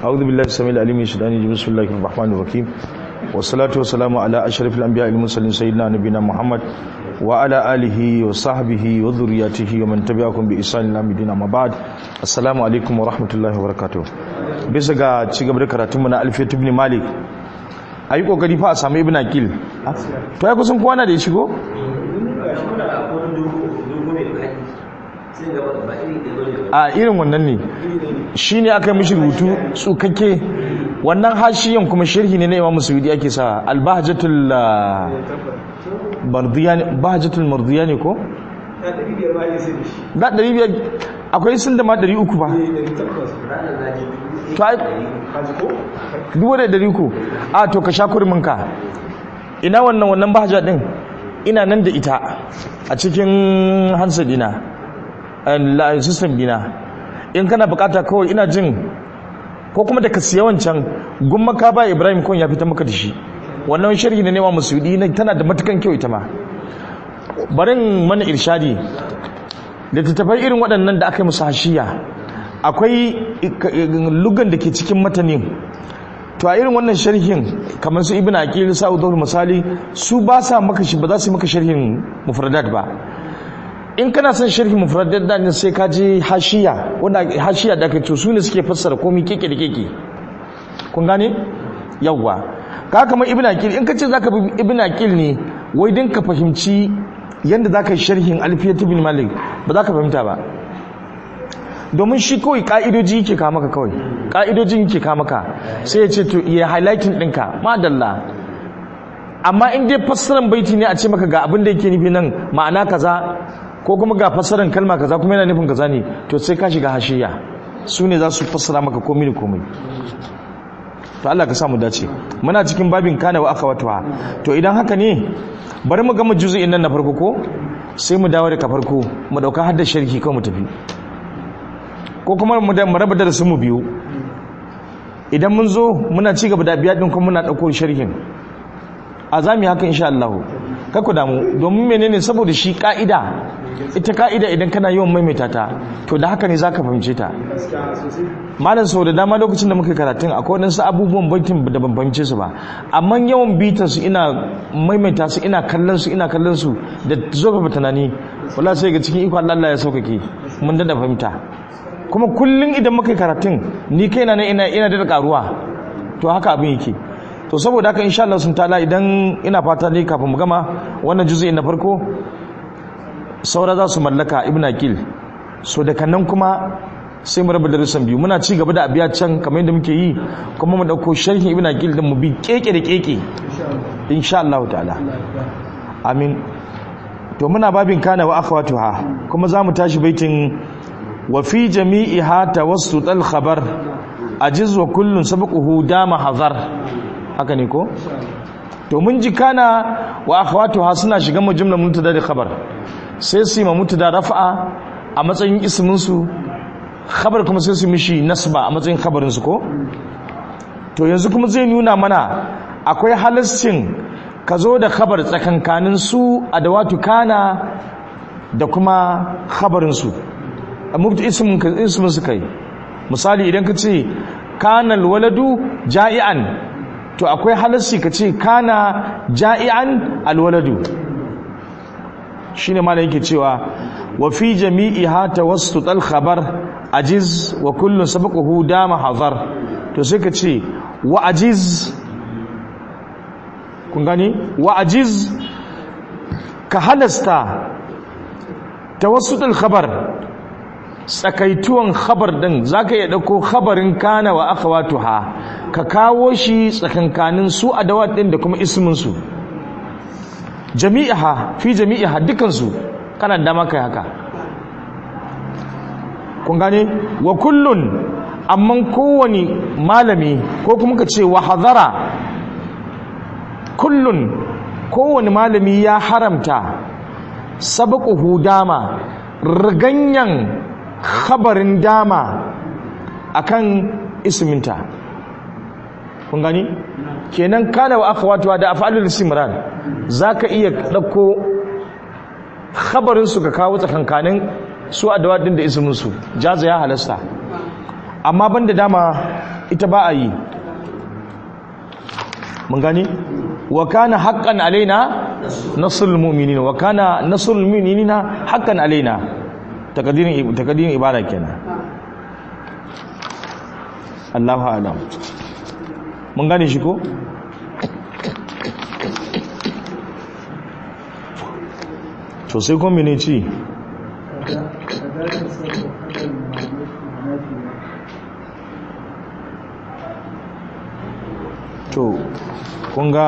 أعوذ بالله السميع العليم من الشيطان الرجيم بسم الله الرحمن الرحيم والصلاة والسلام على أشرف الأنبياء والمرسلين سيدنا نبينا محمد وعلى آله وصحبه وذرياته ومن تبعهم بإحسان إلى يوم الدين أما بعد السلام عليكم ورحمة الله وبركاته. bisa ga cigaba da karatunmu na Alfiyat ibn Malik ayi kokari fa a samu Ibn Aqil to ya kusan kwana da ya shigo a irin wannan ne shine aka mishi rubutu tsukakke wannan hashiyan kuma sharhi ne na Imam Suyuti ake sa al-bahjatul bahjatul mardiyani ko da 500 akwai sun da ma 300 ba to ai duwa da 300 a to ka sha kurmin ka ina wannan bahja din ina nan da ita a cikin hansa dina system dina in kana bukata kawai ina jin ko kuma da ka siya wancan gumma ka ba Ibrahim kon ya fita maka da shi wannan sharhi ne nema Musudi ne tana da matukan kyau ita ma barin mana irshadi da tattafai irin waɗannan da aka yi musu hashiya akwai lugan da ke cikin matanin to a irin wannan sharhin kamar su Ibn Aqil Sa'udul Misali su ba sa maka shi ba za su yi maka sharhin mufradat ba in kana son sharhi mufradat da ne sai ka je hashiya wanda hashiya da kace su ne suke fassara komai keke da keke kun gane yawa ka kamar Ibn Aqil in kace zaka bi Ibn Aqil ne wai din ka fahimci yanda zaka sharhin Alfiyat ibn Malik ba za ka fahimta ba domin shi kawai ka'idoji yake ka maka kawai ka'idojin yake ka maka sai ya ce to ya highlighting ɗinka madalla amma in dai fassaran baiti ne a ce maka ga abin da yake nufi nan ma'ana kaza ko kuma ga fassaran kalma kaza kuma yana nufin kaza ne to sai ka shiga hashiya su ne za su fassara maka komai da komai to Allah ka samu dace muna cikin babin kana wa akhawatuha to idan haka ne bari mu gama juz'in nan na farko ko sai mu dawo daga farko mu dauka hadda sharhi ko mu tafi ko kuma mu raba darasin mu biyu idan mun zo muna ci gaba da biya din kuma muna dauko sharhin azami haka insha Allah ku damu domin menene saboda shi ka'ida ita ka'ida idan kana yawan maimaita ta to da haka ne zaka fahimce ta malam sau da dama lokacin da muka karatun akwai wadansu abubuwan baitin da ban fahimce su ba amma yawan bitan su ina maimaita su ina kallon su da zofa tunani wallahi sai ga cikin iko Allah ya saukake mun da fahimta kuma kullun idan muka karatun ni kaina ne ina da karuwa to haka abin yake to saboda haka insha Allah sun ta'ala idan ina fata ne kafin mu gama wannan juz'i na farko saura za su mallaka Ibn Aqil so daga nan kuma sai mu raba darussan biyu muna ci gaba da abiya can kamar yadda muke yi kuma mu dauko sharhin Ibn Aqil din mu bi keke da keke insha Allah ta'ala amin to muna babin kana wa akhawatuha kuma za mu tashi baitin wa fi jami'iha tawassut al-khabar ajiz wa kullun sabquhu dama hazar haka ne ko to mun ji kana wa akhawatuha suna shiga mu jumla mubtada da khabar sai su yi ma mubtada rafa'a a matsayin ismin su khabar kuma sai su mishi nasba a matsayin khabarin su ko to yanzu kuma zai nuna mana akwai halascin ka zo da khabar tsakankanin su adawatu kana da kuma khabarin su mubtada ismin su kai misali idan ka ce kana alwaladu ja'ian to akwai halassi ka ce kana ja'ian alwaladu shine malai yake cewa wa fi jami'iha tawassut al-khabar ajiz wa kullu sabquhu dama hazar to sai ka ce wa ajiz kun gani wa ajiz ka halasta tawassut al-khabar tsakaituwan khabar din zaka iya dauko khabarin kana wa akhawatuha ka kawo shi tsakankanin su adawat din da kuma ismin su jami'aha fi jami'aha dukan su kana da maka haka kun gane wa kullun amman kowani malami ko kuma ka ce wa hadara kullun kowani malami ya haramta sabquhu dama riganyan khabarin dama akan isminta kun gani kenan kana wa akhawatuha da af'alul istimrar zaka iya dauko khabarin su ka kawo tsakankanin su adawadin da ismin su jaza ya halasta amma banda dama ita ba a yi. mun gani wa kana haqqan alaina nasrul mu'minin wa kana nasrul mu'minina haqqan alaina takadirin ibada kenan. Allahu a'lam. mun gane shi ko to sai kuma mene ci to kunga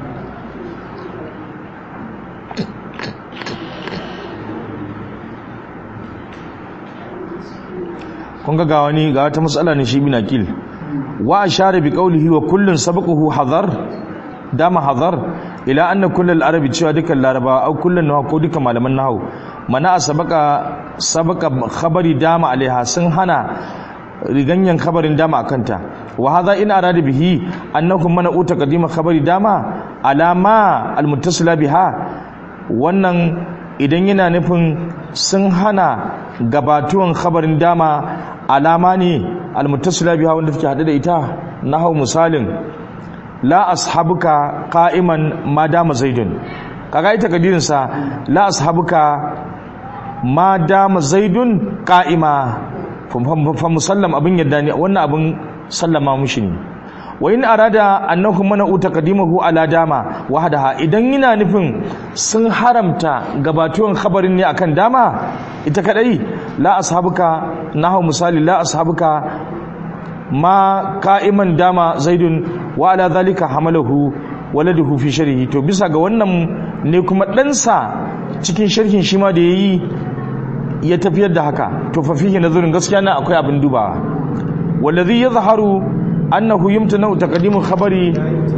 ga wata matsala ne shi bin akil wa ashara bi qawlihi wa kullun sabaqahu hadar dama hadar ila anna kullal arabi cewa dukkan laraba au kullun nawa ko dukkan malaman nahwu mana sabaka khabari dama alaiha sun hana riganyan khabarin dama akanta wa hadha in arada bihi annakum mana'u taqdima khabari dama alama almuttasila biha wannan idan yana nufin sun hana gabatuwan khabarin dama alama ne almuttasila biha wanda take hade da ita nahwu misalin la ashabuka qa'iman ma dama zaidun kaga ita kadirin sa la ashabuka ma dama zaidun qa'ima fa musallam abin yadda ne wannan abin sallama mushi ne wa in arada annahu mana'u taqdimahu ala dama wahdaha idan yana nufin sun haramta gabatuwan khabarin ne akan dama ita kadai la ashabuka nahu misali la ashabuka ma qa'iman dama zaidun wa ala zalika hamalahu waladuhu fi sharhi to bisa ga wannan ne kuma ɗansa cikin sharhin shi ma da yayi ya tafiyar da haka to fa fihi nazarin gaskiya na akwai abin dubawa wallazi yadhharu annahu yumtana taqdimu khabari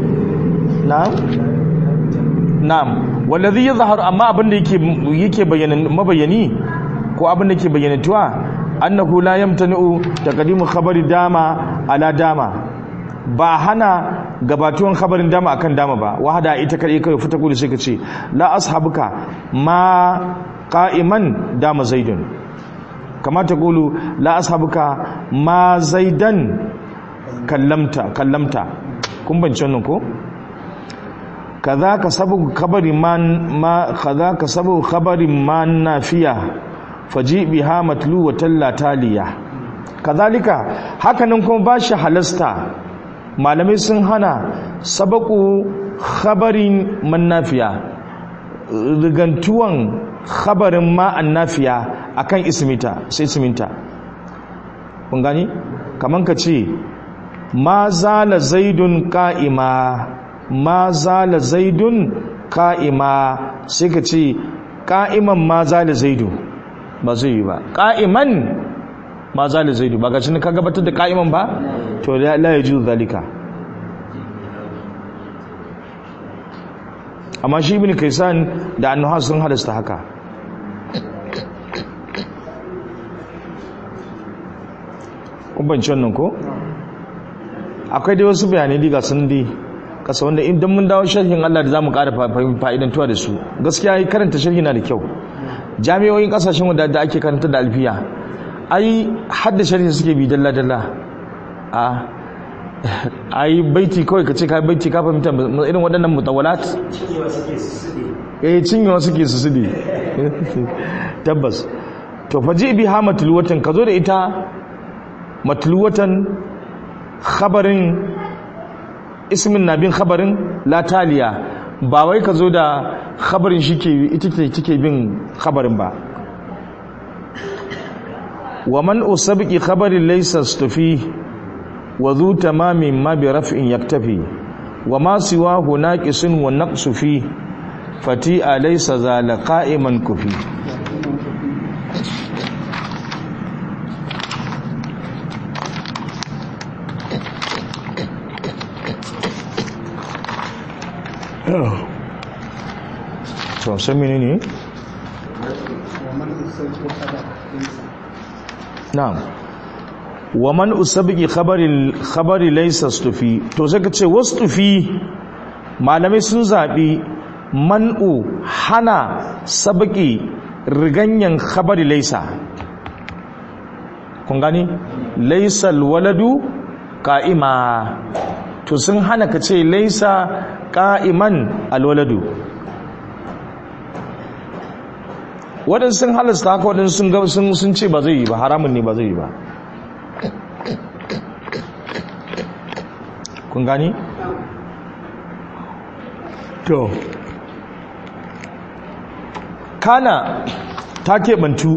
na'am wallazi yadhharu amma abin da yake mabayani ko abin da yake bayyanatuwa annahu la yamtanu taqdimu khabari dama ala dama ba hana gabatuwan khabarin dama akan dama ba wahada ita kai fita kudu sai ka ce la ashabuka ma qa'iman dama zaidun kama ta qulu la ashabuka ma zaidan kallamta kun bance wannan ko kadhaka sabu khabari kadhaka sabu khabari man nafiya faji biha matluwatan la taliya kadhalika hakanan kuma bashi halasta malamai sun hana sabaku khabarin man nafiya rigantuwan khabarin ma annafiya akan ismita sai isminta kun gani kaman ka ce ma zala zaidun qa'ima ma zala zaidun qa'ima sai ka ce qa'iman ma zala zaidu ba zai yi ba qa'iman ma zala zaidu ba gashi ka gabatar da qa'iman ba to la yajuzu zalika amma shi ibn kaysan da annaha sun halasta haka kubanci wannan ko akwai dai wasu bayanai diga sun di kasa wanda idan mun dawo sharhin Allah da zamu ƙara fa'idantuwa da su gaskiya karanta sharhi na da kyau jami'o'in kasashen wanda ake karanta da alfiya ai hadda sharhi suke bi dalla dalla ai baiti kawai ka ce ka baiti ka fahimta irin waɗannan mutawalat cinyewa suke su sude tabbas to faji biha matluwatan ka zo da ita matluwatan khabarin ismin nabin khabarin la taliya ba wai ka zo da khabarin ita take bin khabarin ba wa man usabqi khabarin laysa stufi wa dhu tamamin ma bi raf'in yaktafi wa ma siwahu naqisun wa naqsu fi fati alaysa zala qa'iman kufi to sai menene na'am wa man usabqi khabari laysa stufi to sai ka ce wastufi malamai sun zabi man'u hana sabqi riganyan khabari laysa kun gani laysa alwaladu qa'ima to sun hana ka ce laisa qa'iman alwaladu. waɗansu sun halasta haka, waɗansu sun ce ba zai yi ba, haramun ne ba zai yi ba. kun gani? to kana ta keɓantu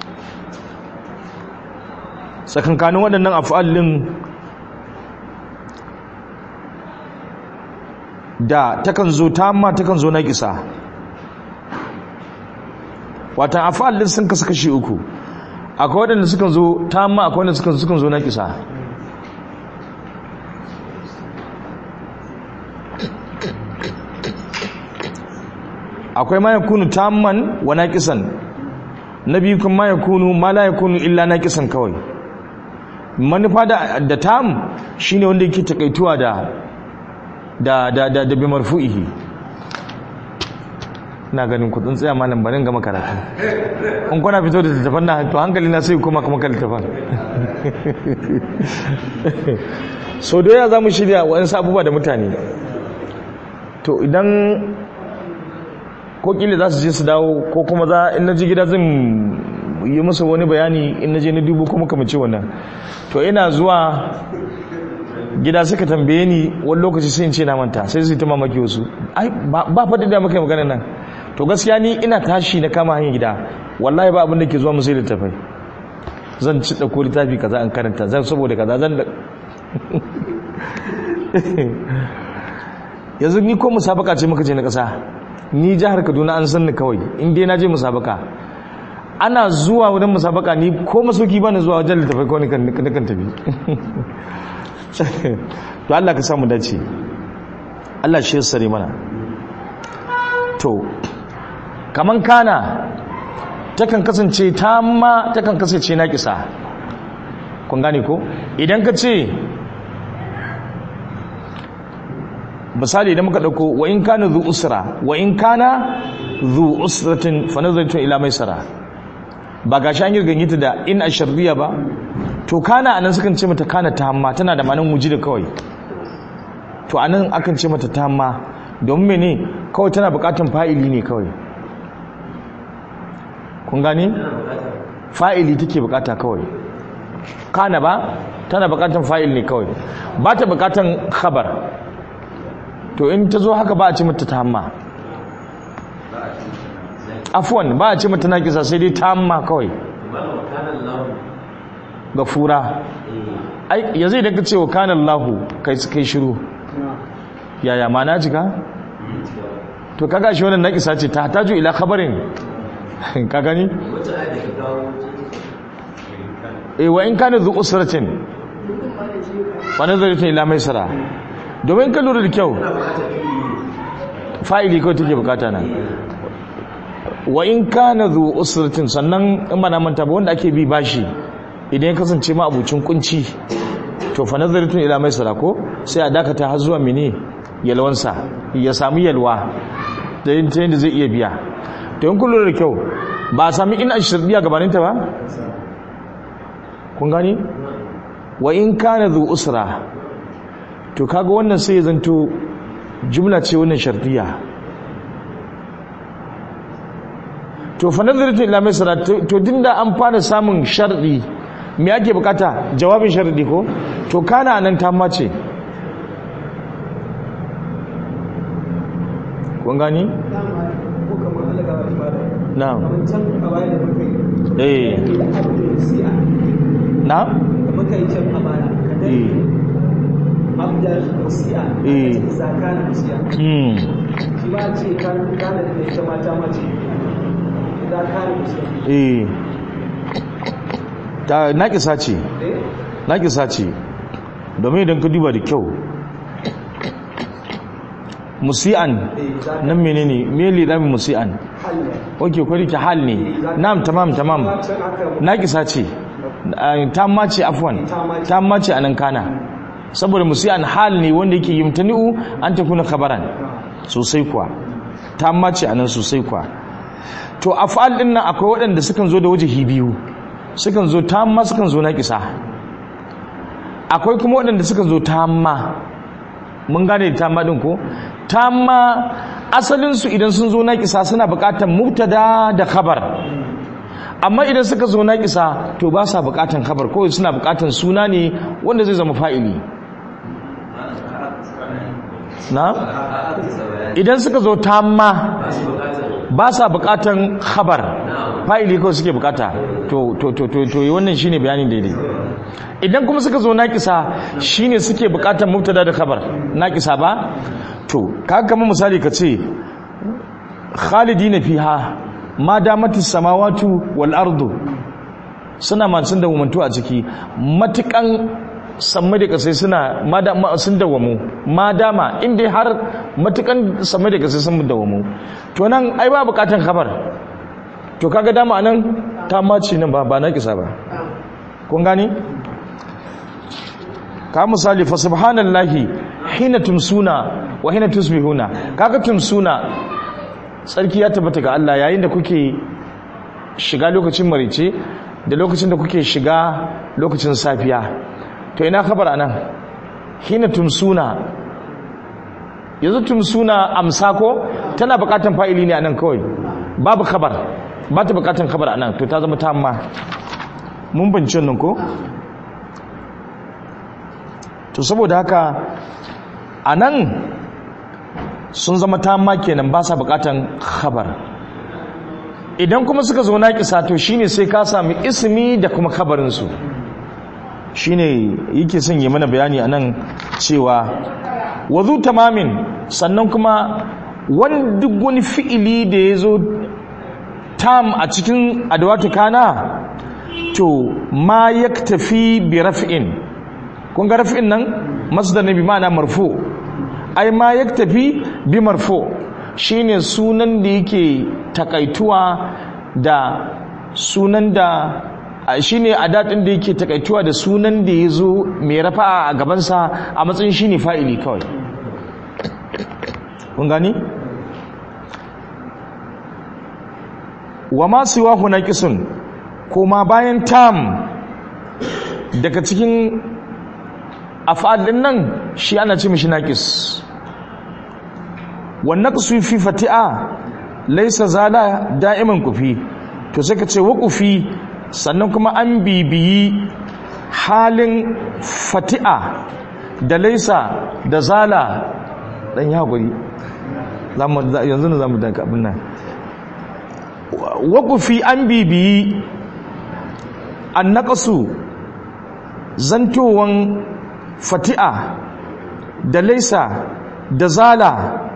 tsakankanin waɗannan af'alin da takan zo tamma takan zo naƙisa. watan af'alin sun kasu kashi uku, akwai waɗanda sukan zo tamma, akwai waɗanda sukan zo naƙisa. akwai ma yakunu tamman wa naqisan, nabi kuma ma yakunu ma la yakunu illa naqisan kawai. manufa da tam shine wanda yake takaituwa da bi marfu'ihi. ina ganin ku tsaya malam barin ga makaratu in kuna fito da littafan na to hankali na sai kuma littafan. so da ya zamu shirya wani abubuwa da mutane, to idan ko kila za su je su dawo, ko kuma in na ji gida zan yi musu wani bayani in na je na dubu kuma kamace wannan. to ina zuwa gida suka tambaye ni wani lokaci sai in ce na manta, sai su yi ta mamaki wasu, ai ba faɗi da muka yi magana nan. to gaskiya ni ina tashi na kama hanyar gida, wallahi ba abin da ke zuwa musu littafai. zan ci ɗauko littafi kaza an karanta, zan saboda kaza zan da yanzu ni ko musabaka ce muka je na ƙasa, ni jihar Kaduna an san ni kawai in dai na je musabaka. ana zuwa wurin musabaka ni ko masauki ba na zuwa wajen littafai kawai kan tafi. to Allah ka samu dace, Allah shi sare mana. to kaman kana takan kasance tamma, takan kasance naƙisa. kun gane ko? idan ka ce misali idan muka dauko wa in kana zu usra, wa in kana zu usratin fa nazartu ila maisara, ba gashi an girganye ta da in asharriya ba. to kana anan sukan ce mata kana tamma, tana da ma'anar wujida kawai. to anan akan ce mata tamma don mene? kawai tana bukatun fa'ili ne kawai. kun gane? fa'ili take bukata kawai. kana ba tana bukatun fa'il ne kawai, ba ta bukatun khabar. to in ta zo haka ba a ce mata tamma, afwan ba a ce mata naƙisa, sai dai tamma kawai. gafura ai yanzu idan ka ce wa kana Allahu kai shiru, yaya ma na jika? to kaga shi wannan naƙisa ce, ta hataju ila khabarin. ka gani? wa in kana zu usratin wa nazaratu ila maisara, domin ka lura da kyau fa'ili kawai take bukata nan. wa in kana zu usratin, sannan in ba na manta ba wanda ake bi bashi idan ya kasance ma abucin kunci, to fa nazaratu ila maisara ko sai a dakata har zuwa mene yalwansa, ya samu yalwa da yin ta yadda zai iya biya. to in kun lura da kyau ba a sami in ashirdiya gabaninta ba. kun gani? wa in kana zu usra, to kaga wannan sai ya zanto jumla ce wannan shartiya. to fa nazaratu ila maisara, to dinda an fara samun shardi, me ake bukata? jawabin shardi ko? to kana nan ta mace. kun gani? na'am na? abdal musiya zakana musiya shi ba ce kana da ita mata mace zakana musiya ta naƙisa ce domin idan ka duba da kyau musi'an nan menene me lidamin musi'an? ok kwari ki hal ne. na'am tamam naƙisa ce, tamma ce, afwan tamma ce anan kana, saboda musi'an hal ne wanda yake yimtani'u an takuna khabaran sosai kuwa, tamma ce anan sosai kuwa. to af'al din nan akwai waɗanda sukan zo da wajihi biyu, sukan zo tamma sukan zo naƙisa. akwai kuma waɗanda suka zo tamma. Mun gane tamma din ko? Tamma asalin su idan sun zo naqisa suna buƙatar mubtada da khabar. Amma idan suka zo naqisa to ba sa buƙatar khabar, kawai suna buƙatar suna ne wanda zai zama fa'ili. Na? Idan suka zo tamma ba sa buƙatar khabar, fa'ili kawai suke buƙata. To wannan shine bayanin daidai. Idan kuma suka zo naqisa shine suke buƙatar mubtada da khabar. Naqisa ba? To kaga kamar misali kace khalidina fiha ma damatis samawati wal ardu, suna masu dawamantu a ciki matukan sammai da kasai suna sun dawamu, ma dama inda har matukan sammai da kasai sun dawamu. To nan ai ba bukatan khabar, to kaga dama nan ta mace nan ba na kisa ba. Kun gani? Ka misali fa subhanallahi hina tumsuna wa hina tusbihuna. Kaga tumsuna sarki ya tabbata ga Allah yayin da kuke shiga lokacin marice da lokacin da kuke shiga lokacin safiya. To ina khabar anan? Hina tumsuna. Yanzu tumsuna amsa ko tana bukatan fa'ili ne anan kawai. Babu khabar. Ba ta bukatan khabar anan, to ta zama tamma. Mun bincin nan ko? To saboda haka anan sun zama tamma kenan, ba sa bukatan khabar. Idan kuma suka zo naqisa to shine sai ka sami ismi da kuma khabarin su. Shine yake son yi mana bayani anan cewa wazu tamamin, sannan kuma duk wani fi'ili da yazo tam a cikin adawatu kana to ma yaktafi bi raf'in. Kun ga raf'in nan masdar ne bi ma'ana marfu. Ai ma yaktafi bi marfu shine sunan da yake takaituwa da sunan da shine adatin da yake takaituwa da sunan da yazo mai rafa'a a gaban sa a matsayin shine fa'ili kawai. Kun gani? Wa ma siwahu naqisun, kuma bayan tam daga cikin af'al din nan shi ana ce mishi naqis. Wan naqsu fi fati'a laysa zala da'iman kufi, to sai ka ce waqufi, sannan kuma an bibiyi halin fati'a da laysa da zala. Dan ya guri yanzu ne zamu danka abin nan. Waqufi an bibiyi an naqsu zantowan fati'a da laisa da zala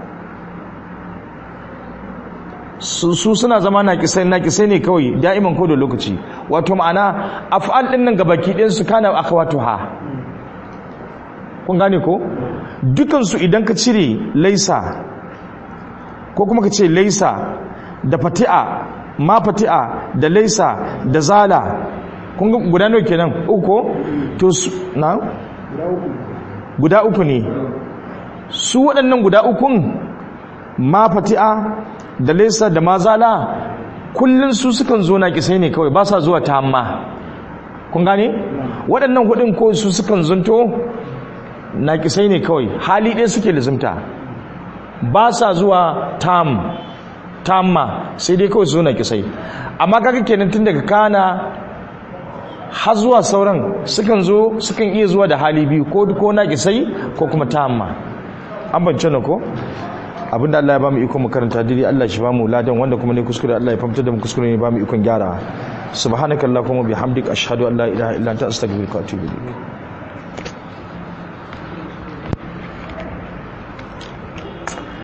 su suna zama naƙisai ne kawai da'iman ko da lokaci. Wato ma'ana af'al din nan gabaki ɗin su kana akhawatuha. Kun gane ko? Dukansu idan ka cire laisa ko kuma ka ce laisa da fati'a, ma fati'a da laisa da zala, kun ga guda nawa kenan? Uku. To na guda uku ne. Su waɗannan guda ukun ma fati'a da laisa da ma zala kullun su sukan zo na kisai ne kawai, ba sa zuwa tamma. Kun gane? Waɗannan hudun ko su sukan zanto na kisai ne kawai, hali ɗaya suke lizimta, ba sa zuwa tamma, sai dai kawai su zo na kisai. Amma kaga kenan tun daga kana har zuwa sauran sukan iya zuwa da hali biyu, ko na kisai ko kuma tamma. An bance na ko? Abinda Allah ya ba mu iko mu karanta dai Allah shi ba mu ladan, wanda kuma ne kuskure Allah ya famta da mu kuskure ne ba mu ikon gyara. Subhanakallahumma bihamdika ashhadu an la ilaha illa anta astaghfiruka wa atubu ilaik.